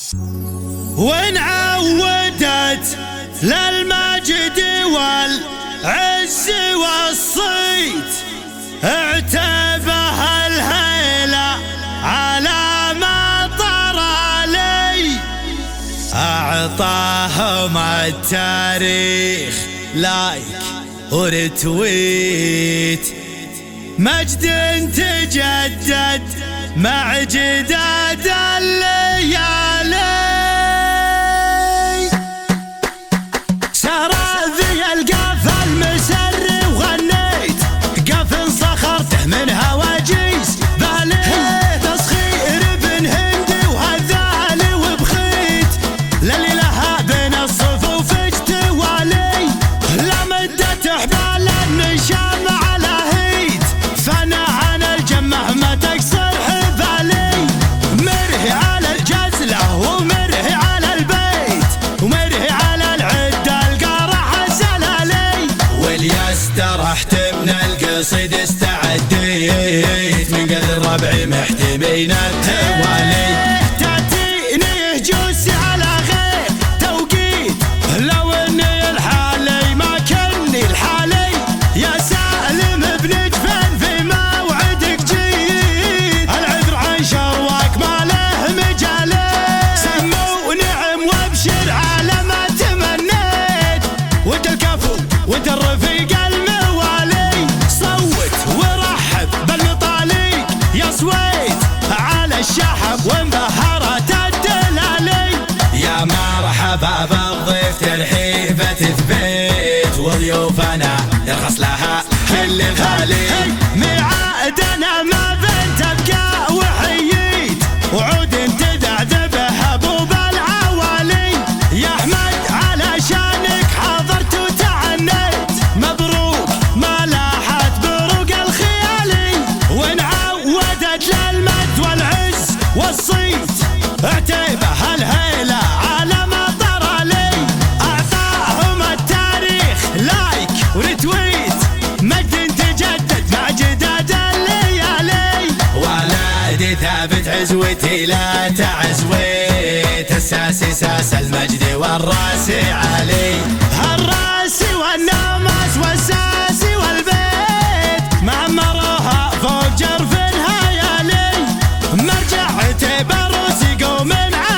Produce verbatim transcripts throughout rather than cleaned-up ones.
وإن عودت للمجد والعز والصيت اعتبها الهيلة على ما طرى لي. أعطاهم التاريخ لايك ورتويت، مجد تجدد مع جداد الليالي. سرى ذي القاف المسري وغنيت قاف صخرته من هواجيس بالي، تسخير ابن هندي وهذالي وبخيت للي لها بين الصفوف اجتوالي. لا مدت حبال النشام على هيت فانا عن الجمه ما تقصر حبالي. مرهي على الجزله ومرهي على البيت ومرهي على العده القارح الزلالي. والياس ترحت من القصيد استعديت من قدر ربعي محتمين التوالي. تاتيني هجوسي على غير توقيت لو اني الحالي ما كني الحالي. يا سالم ابن جفن في موعدك جيت، العذر عن شرواك ما له مجالي. سمو ونعم وابشر على ما تمنيت، وانت الكفو وانت الرفيق الموالي. صوت ورحب بالمطاليق يا سويت على الشحب وانبهرت الدلالي. يا مرحبا بالضيف ترحيبة تثبيت، وضيوفنا يرخص لها كل غالي. ميعادنا ما بين تبكى وحييت، وعود تذعذبها ابوب العوالي. يا احمد علشانك حضرت وتعنيت، مبروك ما لاحت بروق الخيالي. وان عودت للمد والعز والصيت اعتبها الهيلة على ما طرى لي. اعطاهم التاريخ لايك ورتويت، مجد تجدد مع جداد الليالي. ولادي ثابت عزوتي لا تعزويت، الساسي ساس المجد والراسي علي. الراسي والناموس والساسي والبيت معمرها فوق جرفنها يالي. مرجع تبروسي قوم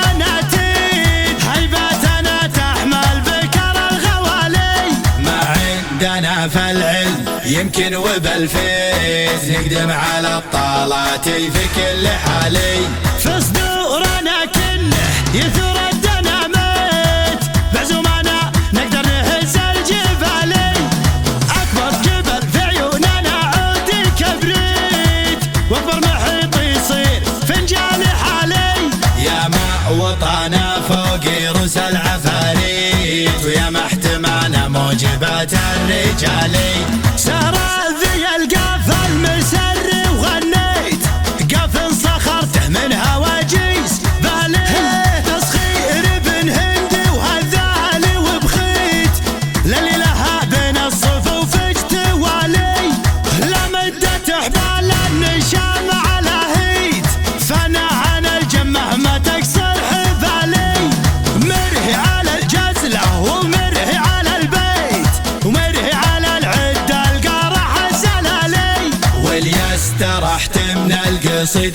عناتيد، هيبتنا تحمل بكر الغوالي. ما عندنا في العلم يمكن وبالفيز نقدم على الطالات في كل حالي. في صدورنا كله يثور الدناميت، بعزومنا نقدر نهز الجبالي. اكبر جبل في عيوننا عود الكبريت، واكبر محيط يصير فنجان حالي. يا ما وطانا فوق رؤوس العفاريت، ويا ما احتمانا موجبات الرجالي. سرى ذي القاف المسري وغنيت قاف صخرته من هواجيس بالي، تسخير ابن هندي وهذالي وبخيت للي لها بين الصفوف اجتوالي. لا مدت حبال النشام على هيت فانا عن الجمه ما تقصر حبالي. مرهي على الجزله ومرهي على البيت ومرهي على العده القارح الزلالي. والياس ترحت من القصيد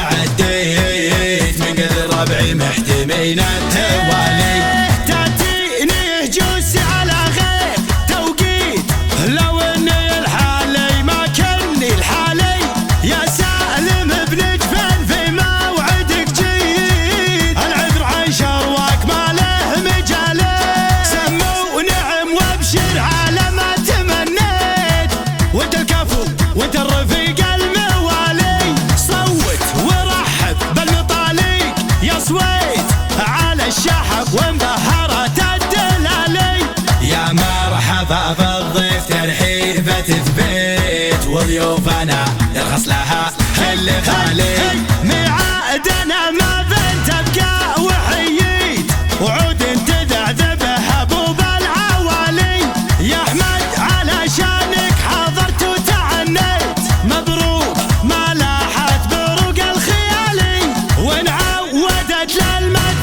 استعديت من قدر ربعي محتمين التوالي. تاتيني هجوسي على غير توقيت لو اني الحالي ما كني الحالي. يا سالم ابن جفن في موعدك جيت، العذر عن شرواك ما له مجالي. سمو ونعم وابشر على ما تمنيت، وانت الكفو وانت الرفيق الموالي. صوت ورحب بالمطاليق يا سويت على الشحب وانبهرت الدلالي. يا مرحبا بالضيف ترحيبة تثبيت، وضيوفنا يرخص لها كل غالي. ميعادنا ما بين تبكى وحييت، وعود تذعذبها ابوب العوالي. يا احمد علشانك حضرت وتعنيت، مبروك ما لاحت بروق الخيالي. وان عودت للمد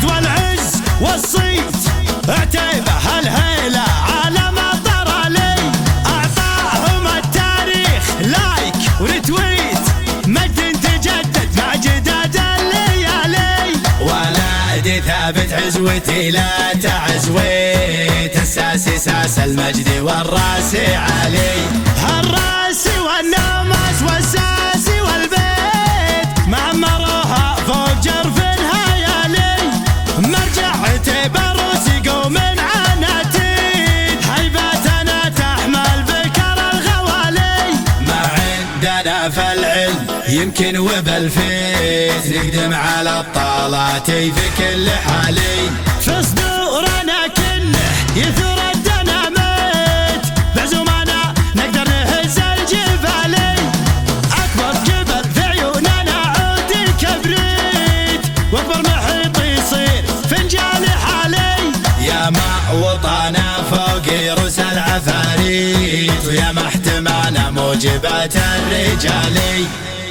المجد والعز والصيت عتيبه الهيلة على مطر لي أعطاهم التاريخ لايك ورتويت مجد تجدد مع جداد الليالي ولادي ثابت عزوتي لا تعزويت الساسي ساس المجد والراسي علي الراسي والنمس والساسي والبيت معمروها فوق جرف هيالي مرجع عتيبه روسي قوم عناتيد هيبتنا تحمل بكر الغوالي ما عندنا في العلم يمكن وبالفيت نقدم على الطالات في كل حالي في صدورنا كله يثور الديناميت بعزومنا نقدر نهز الجبالي اكبر جبل في عيوننا عود الكبريت واكبر محيط يصير فنجان حالي يا ما وطنا فوق رؤوس العفاريت ويا ما احتمانا موجبات الرجالي